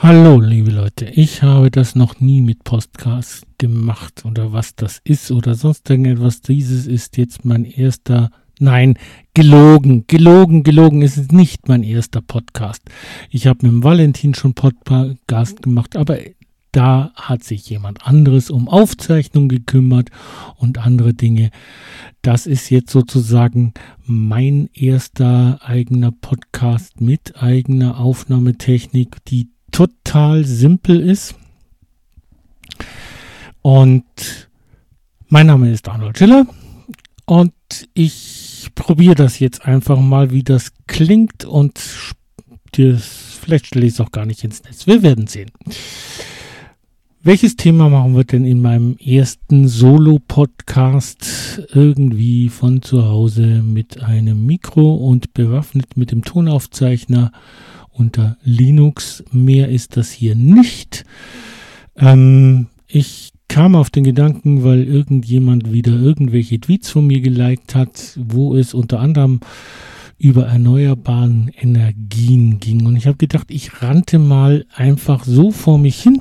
Hallo, liebe Leute. Ich habe das noch nie mit Podcast gemacht oder was das ist oder sonst irgendetwas. Dieses ist jetzt mein erster, nein, gelogen. Es ist nicht mein erster Podcast. Ich habe mit dem Valentin schon Podcast gemacht, aber da hat sich jemand anderes um Aufzeichnung gekümmert und andere Dinge. Das ist jetzt sozusagen mein erster eigener Podcast mit eigener Aufnahmetechnik, die total simpel ist. Und mein Name ist Arnold Schiller und ich probiere das jetzt einfach mal, wie das klingt, und vielleicht stelle ich es auch gar nicht ins Netz. Wir werden sehen. Welches Thema machen wir denn in meinem ersten Solo-Podcast? Irgendwie von zu Hause mit einem Mikro und bewaffnet mit dem Tonaufzeichner unter Linux. Mehr ist das hier nicht. Ich kam auf den Gedanken, weil irgendjemand wieder irgendwelche Tweets von mir geliked hat, wo es unter anderem über erneuerbaren Energien ging. Und ich habe gedacht, ich rannte mal einfach so vor mich hin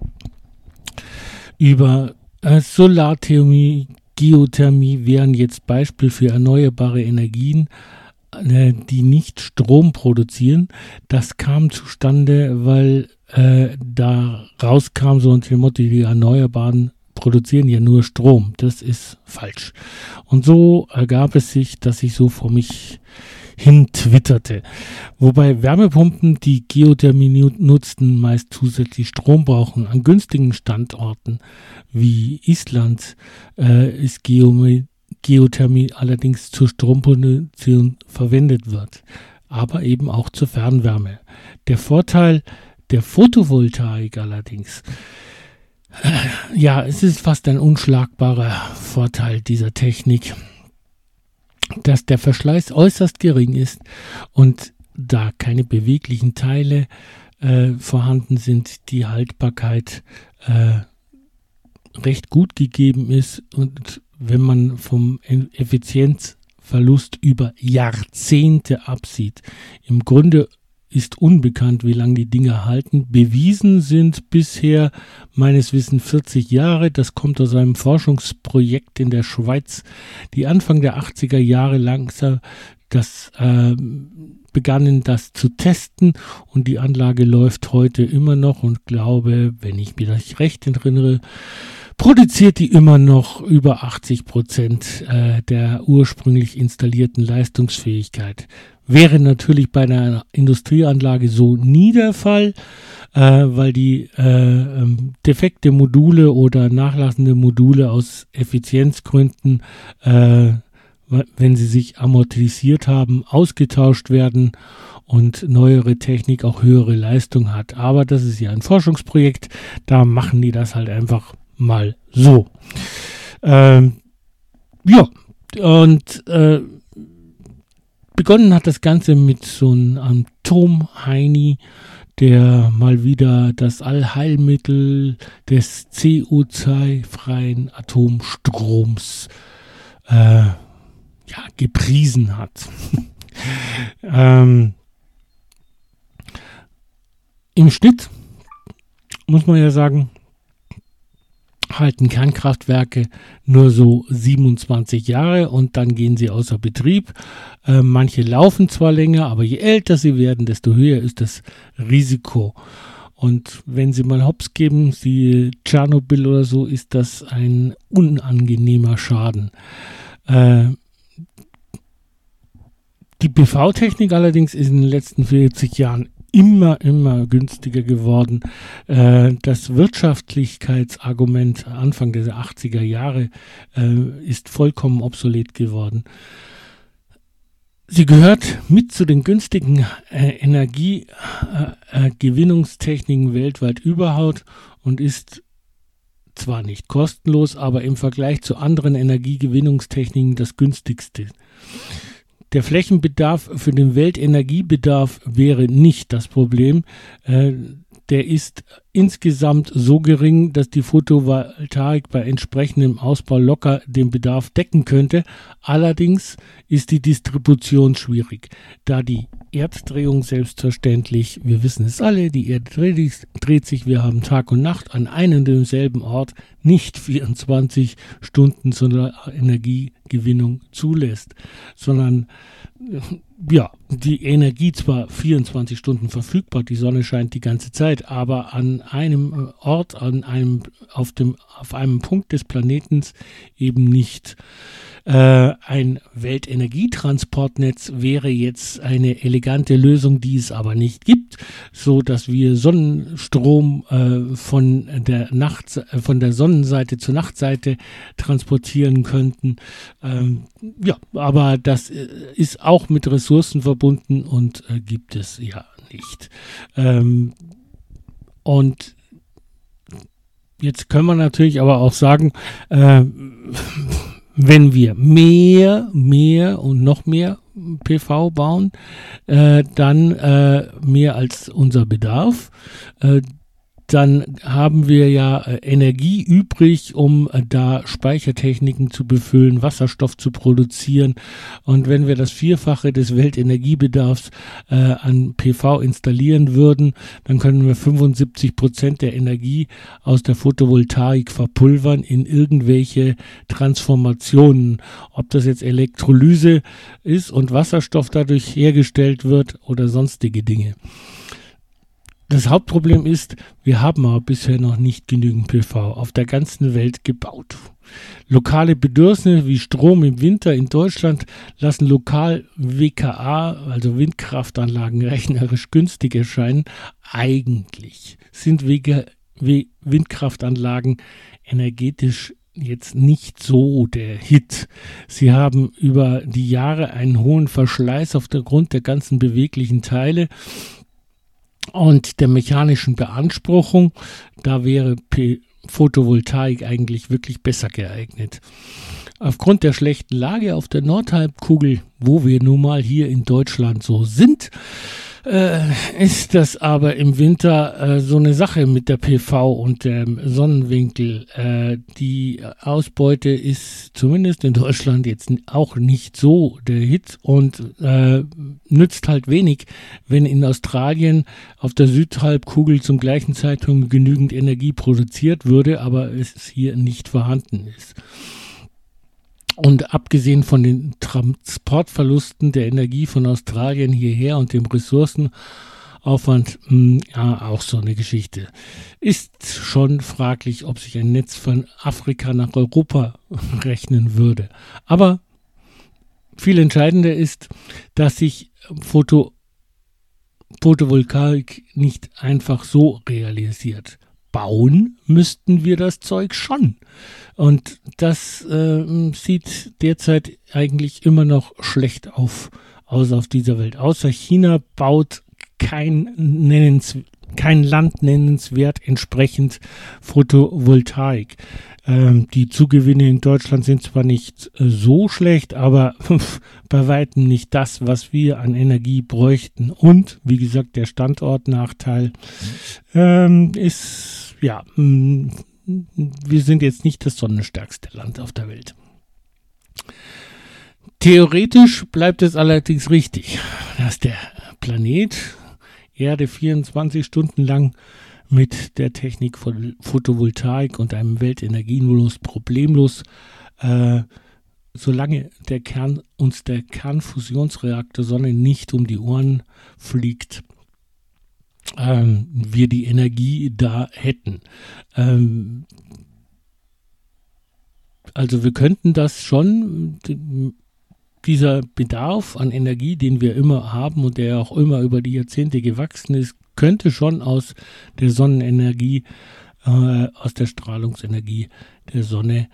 über Solarthermie, Geothermie wären jetzt Beispiel für erneuerbare Energien, die nicht Strom produzieren. Das kam zustande, weil da rauskam so unter dem Motto, die Erneuerbaren produzieren ja nur Strom. Das ist falsch. Und so ergab es sich, dass ich so vor mich hin twitterte. Wobei Wärmepumpen, die Geothermie nutzten, meist zusätzlich Strom brauchen. An günstigen Standorten wie Island ist Geothermie allerdings zur Stromproduktion verwendet wird, aber eben auch zur Fernwärme. Der Vorteil der Photovoltaik allerdings, es ist fast ein unschlagbarer Vorteil dieser Technik, dass der Verschleiß äußerst gering ist und da keine beweglichen Teile vorhanden sind, die Haltbarkeit recht gut gegeben ist, und wenn man vom Effizienzverlust über Jahrzehnte absieht. Im Grunde ist unbekannt, wie lange die Dinger halten. Bewiesen sind bisher meines Wissens 40 Jahre. Das kommt aus einem Forschungsprojekt in der Schweiz, die Anfang der 80er Jahre langsam begannen, das zu testen, und die Anlage läuft heute immer noch und glaube, wenn ich mir das recht erinnere, produziert die immer noch über 80% der ursprünglich installierten Leistungsfähigkeit. Wäre natürlich bei einer Industrieanlage so nie der Fall, weil die defekte Module oder nachlassende Module aus Effizienzgründen, wenn sie sich amortisiert haben, ausgetauscht werden und neuere Technik auch höhere Leistung hat. Aber das ist ja ein Forschungsprojekt, da machen die das halt einfach mal so. Begonnen hat das Ganze mit so einem Atomheini, der mal wieder das Allheilmittel des CO2-freien Atomstroms gepriesen hat. Im Schnitt muss man ja sagen, halten Kernkraftwerke nur so 27 Jahre und dann gehen sie außer Betrieb. Manche laufen zwar länger, aber je älter sie werden, desto höher ist das Risiko. Und wenn sie mal Hops geben, siehe Tschernobyl oder so, ist das ein unangenehmer Schaden. Die PV-Technik allerdings ist in den letzten 40 Jahren immer günstiger geworden. Das Wirtschaftlichkeitsargument Anfang der 80er Jahre ist vollkommen obsolet geworden. Sie gehört mit zu den günstigen Energiegewinnungstechniken weltweit überhaupt und ist zwar nicht kostenlos, aber im Vergleich zu anderen Energiegewinnungstechniken das günstigste. Der Flächenbedarf für den Weltenergiebedarf wäre nicht das Problem. Der ist insgesamt so gering, dass die Photovoltaik bei entsprechendem Ausbau locker den Bedarf decken könnte. Allerdings ist die Distribution schwierig, da die Erddrehung selbstverständlich, wir wissen es alle, die Erde dreht sich, wir haben Tag und Nacht an einem und demselben Ort, nicht 24 Stunden Solarenergiegewinnung zulässt, sondern ja, die Energie zwar 24 Stunden verfügbar, die Sonne scheint die ganze Zeit, aber an einem Ort, auf einem Punkt des Planetens eben nicht. Ein Weltenergietransportnetz wäre jetzt eine elegante Lösung, die es aber nicht gibt, so dass wir Sonnenstrom von der Sonnenseite zur Nachtseite transportieren könnten. Ja, aber das ist auch mit Ressourcen verbunden und gibt es ja nicht. Und jetzt können wir natürlich aber auch sagen, wenn wir mehr und noch mehr PV bauen, dann mehr als unser Bedarf, dann haben wir ja Energie übrig, um da Speichertechniken zu befüllen, Wasserstoff zu produzieren. Und wenn wir das Vierfache des Weltenergiebedarfs an PV installieren würden, dann können wir 75% der Energie aus der Photovoltaik verpulvern in irgendwelche Transformationen. Ob das jetzt Elektrolyse ist und Wasserstoff dadurch hergestellt wird oder sonstige Dinge. Das Hauptproblem ist, wir haben aber bisher noch nicht genügend PV auf der ganzen Welt gebaut. Lokale Bedürfnisse wie Strom im Winter in Deutschland lassen lokal WKA, also Windkraftanlagen, rechnerisch günstig erscheinen. Eigentlich sind Windkraftanlagen energetisch jetzt nicht so der Hit. Sie haben über die Jahre einen hohen Verschleiß aufgrund der ganzen beweglichen Teile und der mechanischen Beanspruchung. Da wäre Photovoltaik eigentlich wirklich besser geeignet. Aufgrund der schlechten Lage auf der Nordhalbkugel, wo wir nun mal hier in Deutschland so sind, ist das aber im Winter so eine Sache mit der PV und dem Sonnenwinkel. Die Ausbeute ist zumindest in Deutschland jetzt auch nicht so der Hit und nützt halt wenig, wenn in Australien auf der Südhalbkugel zum gleichen Zeitpunkt genügend Energie produziert würde, aber es hier nicht vorhanden ist. Und abgesehen von den Transportverlusten der Energie von Australien hierher und dem Ressourcenaufwand, ja, auch so eine Geschichte. Ist schon fraglich, ob sich ein Netz von Afrika nach Europa rechnen würde. Aber viel entscheidender ist, dass sich Photovoltaik nicht einfach so realisiert. Bauen müssten wir das Zeug schon. Und das sieht derzeit eigentlich immer noch schlecht aus auf dieser Welt. Außer China baut kein Land nennenswert entsprechend Photovoltaik. Die Zugewinne in Deutschland sind zwar nicht so schlecht, aber bei weitem nicht das, was wir an Energie bräuchten. Und, wie gesagt, der Standortnachteil ist, ja, wir sind jetzt nicht das sonnenstärkste Land auf der Welt. Theoretisch bleibt es allerdings richtig, dass der Planet Erde 24 Stunden lang mit der Technik von Photovoltaik und einem Weltenergiemodus problemlos, solange uns der Kernfusionsreaktor Sonne nicht um die Ohren fliegt, wir die Energie da hätten. Also wir könnten das schon, dieser Bedarf an Energie, den wir immer haben und der auch immer über die Jahrzehnte gewachsen ist, könnte schon aus der Sonnenenergie, aus der Strahlungsenergie der Sonne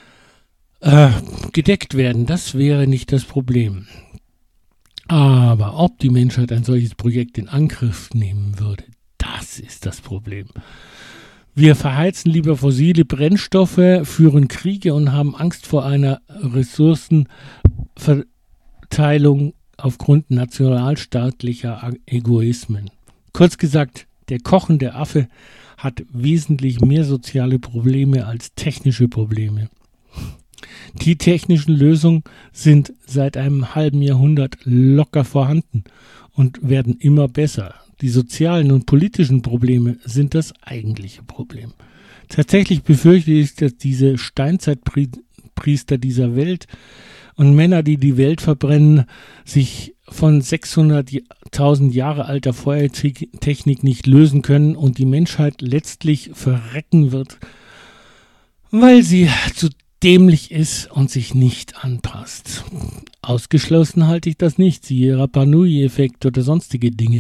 gedeckt werden. Das wäre nicht das Problem. Aber ob die Menschheit ein solches Projekt in Angriff nehmen würde, das ist das Problem. Wir verheizen lieber fossile Brennstoffe, führen Kriege und haben Angst vor einer Ressourcenverdunstung Aufteilung aufgrund nationalstaatlicher Egoismen. Kurz gesagt, der kochende Affe hat wesentlich mehr soziale Probleme als technische Probleme. Die technischen Lösungen sind seit einem halben Jahrhundert locker vorhanden und werden immer besser. Die sozialen und politischen Probleme sind das eigentliche Problem. Tatsächlich befürchte ich, dass diese Steinzeitpriester dieser Welt und Männer, die die Welt verbrennen, sich von 600.000 Jahre alter Feuertechnik nicht lösen können und die Menschheit letztlich verrecken wird, weil sie zu dämlich ist und sich nicht anpasst. Ausgeschlossen halte ich das nicht, siehe Rapa Nui-Effekt oder sonstige Dinge.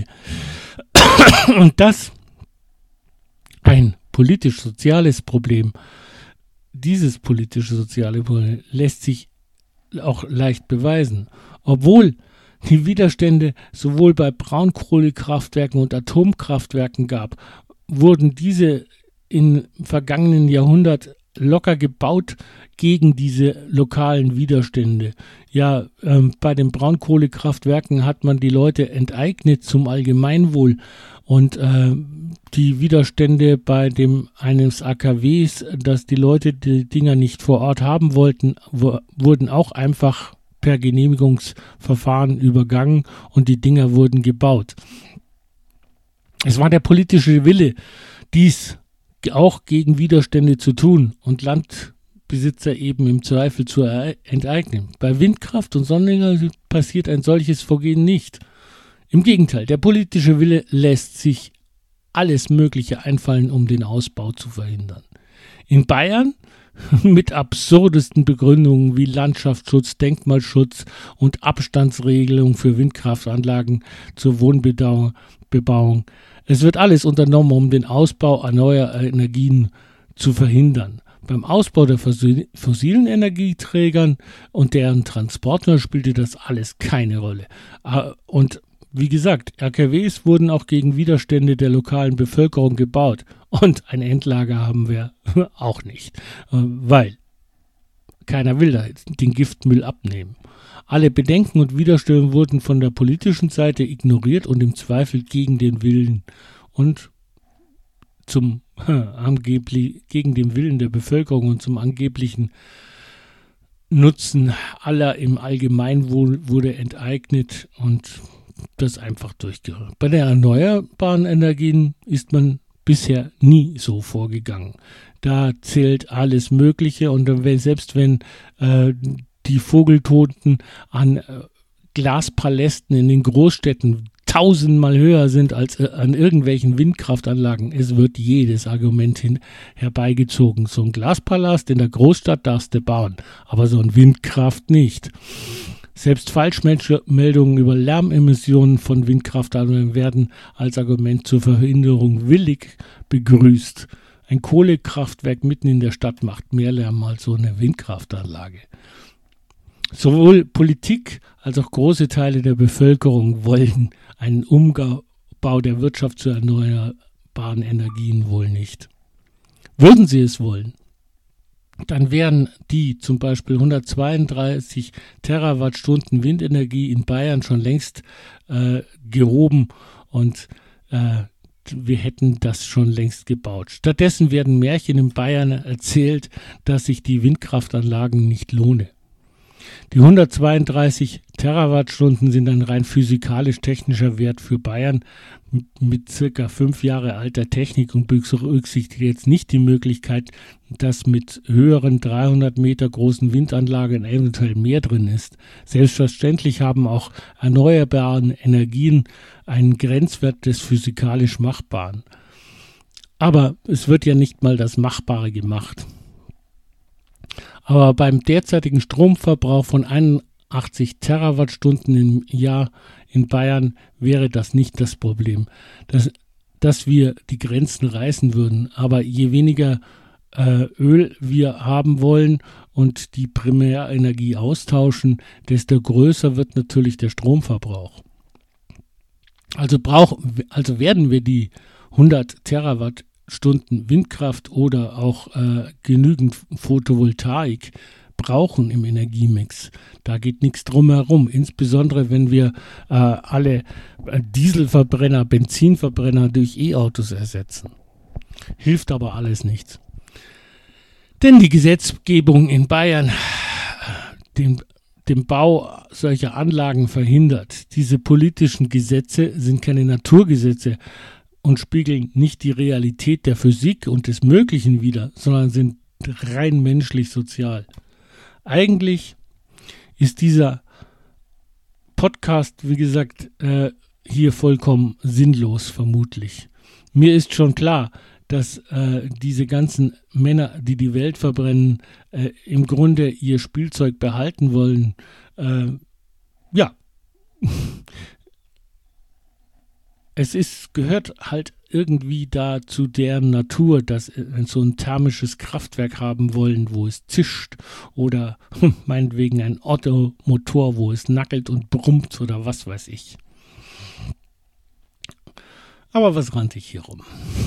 Und das ein politisch-soziales Problem. Dieses politische-soziale Problem lässt sich auch leicht beweisen. Obwohl die Widerstände sowohl bei Braunkohlekraftwerken und Atomkraftwerken gab, wurden diese im vergangenen Jahrhundert locker gebaut gegen diese lokalen Widerstände. Ja, bei den Braunkohlekraftwerken hat man die Leute enteignet zum Allgemeinwohl und die Widerstände bei eines AKWs, dass die Leute die Dinger nicht vor Ort haben wollten, wurden auch einfach per Genehmigungsverfahren übergangen und die Dinger wurden gebaut. Es war der politische Wille, dies auch gegen Widerstände zu tun und Landbesitzer eben im Zweifel zu enteignen. Bei Windkraft und Sonnenenergie passiert ein solches Vorgehen nicht. Im Gegenteil, der politische Wille lässt sich alles Mögliche einfallen, um den Ausbau zu verhindern. In Bayern mit absurdesten Begründungen wie Landschaftsschutz, Denkmalschutz und Abstandsregelung für Windkraftanlagen zur Wohnbebauung. Es wird alles unternommen, um den Ausbau erneuerbarer Energien zu verhindern. Beim Ausbau der fossilen Energieträgern und deren Transporter spielte das alles keine Rolle. Und wie gesagt, RKWs wurden auch gegen Widerstände der lokalen Bevölkerung gebaut. Und ein Endlager haben wir auch nicht, weil keiner will da den Giftmüll abnehmen. Alle Bedenken und Widerstände wurden von der politischen Seite ignoriert und im Zweifel gegen den Willen und gegen den Willen der Bevölkerung und zum angeblichen Nutzen aller im Allgemeinwohl wurde enteignet und das einfach durchgeführt. Bei den erneuerbaren Energien ist man bisher nie so vorgegangen. Da zählt alles Mögliche und selbst wenn die Vogeltoten an Glaspalästen in den Großstädten 1000-mal höher sind als an irgendwelchen Windkraftanlagen. Es wird jedes Argument herbeigezogen. So ein Glaspalast in der Großstadt darfst du bauen, aber so ein Windkraft nicht. Selbst Falschmeldungen über Lärmemissionen von Windkraftanlagen werden als Argument zur Verhinderung willig begrüßt. Ein Kohlekraftwerk mitten in der Stadt macht mehr Lärm als so eine Windkraftanlage. Sowohl Politik als auch große Teile der Bevölkerung wollen einen Umbau der Wirtschaft zu erneuerbaren Energien wohl nicht. Würden sie es wollen, dann wären die zum Beispiel 132 Terawattstunden Windenergie in Bayern schon längst gehoben und wir hätten das schon längst gebaut. Stattdessen werden Märchen in Bayern erzählt, dass sich die Windkraftanlagen nicht lohne. Die 132 Terawattstunden sind ein rein physikalisch-technischer Wert für Bayern mit circa 5 Jahre alter Technik und berücksichtigt jetzt nicht die Möglichkeit, dass mit höheren 300 Meter großen Windanlagen eventuell mehr drin ist. Selbstverständlich haben auch erneuerbare Energien einen Grenzwert des physikalisch Machbaren. Aber es wird ja nicht mal das Machbare gemacht. Aber beim derzeitigen Stromverbrauch von 81 Terawattstunden im Jahr in Bayern wäre das nicht das Problem, dass wir die Grenzen reißen würden. Aber je weniger Öl wir haben wollen und die Primärenergie austauschen, desto größer wird natürlich der Stromverbrauch. Also werden wir die 100 Terawattstunden Windkraft oder auch genügend Photovoltaik brauchen im Energiemix. Da geht nichts drum herum, insbesondere wenn wir alle Dieselverbrenner, Benzinverbrenner durch E-Autos ersetzen. Hilft aber alles nichts. Denn die Gesetzgebung in Bayern den Bau solcher Anlagen verhindert. Diese politischen Gesetze sind keine Naturgesetze und spiegeln nicht die Realität der Physik und des Möglichen wider, sondern sind rein menschlich-sozial. Eigentlich ist dieser Podcast, wie gesagt, hier vollkommen sinnlos vermutlich. Mir ist schon klar, dass diese ganzen Männer, die die Welt verbrennen, im Grunde ihr Spielzeug behalten wollen. Es gehört halt irgendwie da zu deren Natur, dass sie so ein thermisches Kraftwerk haben wollen, wo es zischt, oder meinetwegen ein Ottomotor, wo es nackelt und brummt oder was weiß ich. Aber was rannte ich hier rum?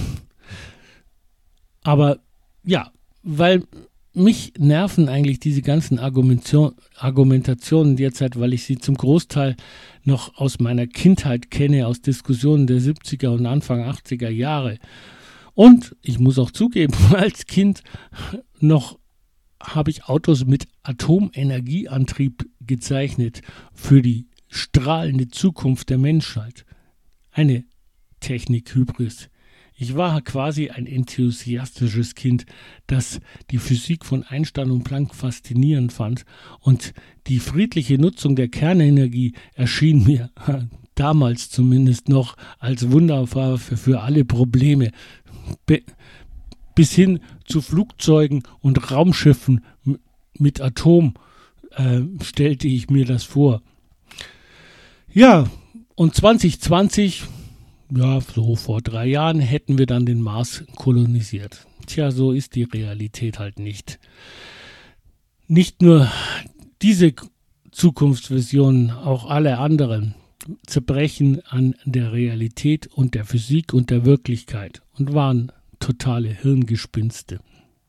Aber ja, weil mich nerven eigentlich diese ganzen Argumentationen derzeit, weil ich sie zum Großteil noch aus meiner Kindheit kenne, aus Diskussionen der 70er und Anfang 80er Jahre. Und ich muss auch zugeben, als Kind noch habe ich Autos mit Atomenergieantrieb gezeichnet für die strahlende Zukunft der Menschheit. Eine Technik-Hybris. Ich war quasi ein enthusiastisches Kind, das die Physik von Einstein und Planck faszinierend fand, und die friedliche Nutzung der Kernenergie erschien mir damals zumindest noch als Wunderwaffe für alle Probleme, bis hin zu Flugzeugen und Raumschiffen mit Atom stellte ich mir das vor. Ja, und 2020... Ja, so vor 3 Jahren hätten wir dann den Mars kolonisiert. Tja, so ist die Realität halt nicht. Nicht nur diese Zukunftsvisionen, auch alle anderen zerbrechen an der Realität und der Physik und der Wirklichkeit und waren totale Hirngespinste.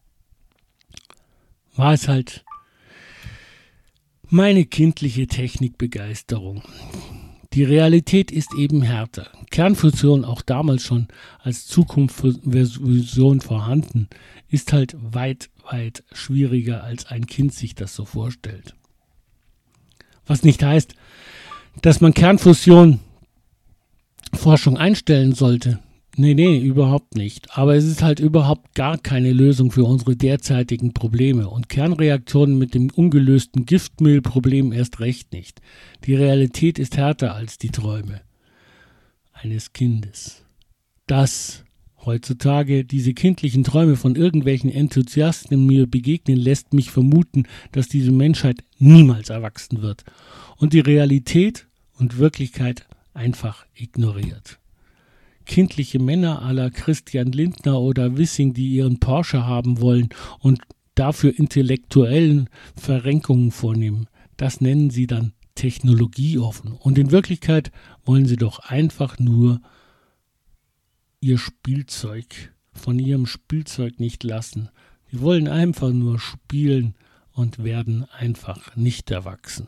War es halt meine kindliche Technikbegeisterung. Die Realität ist eben härter. Kernfusion, auch damals schon als Zukunftsvision vorhanden, ist halt weit, weit schwieriger, als ein Kind sich das so vorstellt. Was nicht heißt, dass man Kernfusion Forschung einstellen sollte. Nee, überhaupt nicht. Aber es ist halt überhaupt gar keine Lösung für unsere derzeitigen Probleme. Und Kernreaktoren mit dem ungelösten Giftmüllproblem erst recht nicht. Die Realität ist härter als die Träume eines Kindes. Das heutzutage diese kindlichen Träume von irgendwelchen Enthusiasten mir begegnen, lässt mich vermuten, dass diese Menschheit niemals erwachsen wird und die Realität und Wirklichkeit einfach ignoriert. Kindliche Männer à la Christian Lindner oder Wissing, die ihren Porsche haben wollen und dafür intellektuellen Verrenkungen vornehmen, das nennen sie dann technologieoffen. Und in Wirklichkeit wollen sie doch einfach nur ihr Spielzeug von ihrem Spielzeug nicht lassen. Sie wollen einfach nur spielen und werden einfach nicht erwachsen.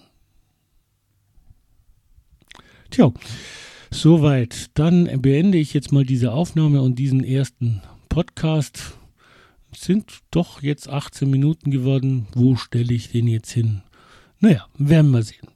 Tja, soweit. Dann beende ich jetzt mal diese Aufnahme und diesen ersten Podcast. Es sind doch jetzt 18 Minuten geworden. Wo stelle ich den jetzt hin? Naja, werden wir sehen.